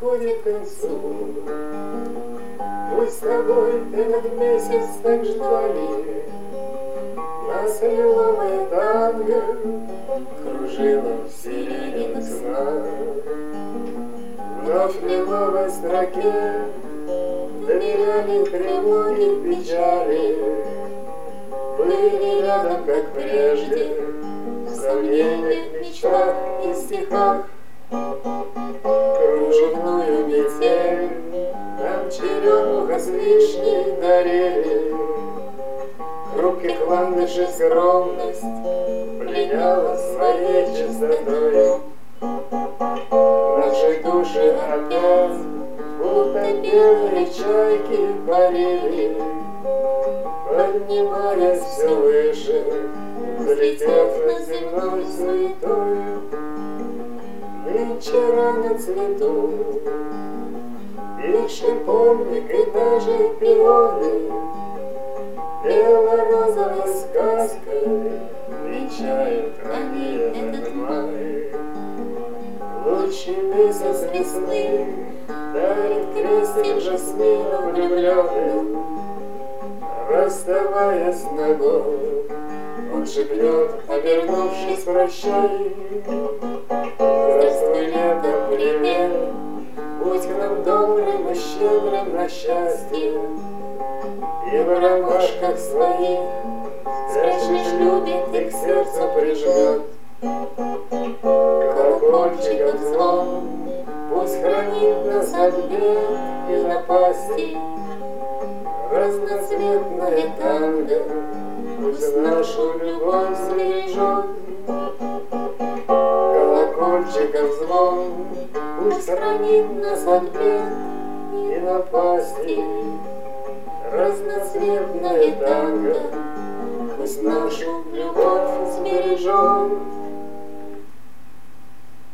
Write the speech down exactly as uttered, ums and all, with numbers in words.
подходит к концу. Пусть с тобой этот месяц так ждали, нас лиловое танго кружило в сиреневых снах. Вновь в лиловой строке доверяли тревоги, печали, были рядом, как прежде, в сомнениях, мечтах и стихах. Кружевную метель нам черемуха с вишней дарили, хрупких ландышей скромность пленяла своей чистотой. Наши души опять будто белые чайки парили, поднимаясь все выше, взлетев над земной суетою. Нынче рано цвету и шиповник, и даже пионы бело-розовой сказкой венчают они этот май. Лучший месяц весны дарит крестик жасмину влюбленным. Расставаясь с ногой, он шепнет, обернувшись, прощай. Здравствуй, лето, привет, будь к нам добрым и щедрым на счастье. И в ромашках своих спрячешь, любит и к сердцу прижмет. Колокольчиков звон пусть хранит нас от бед и напасти. Разноцветное танго пусть нашу любовь сбережет. Колокольчиков звон пусть хранит нас от бед и напасти. Разноцветное танго пусть нашу любовь сбережет.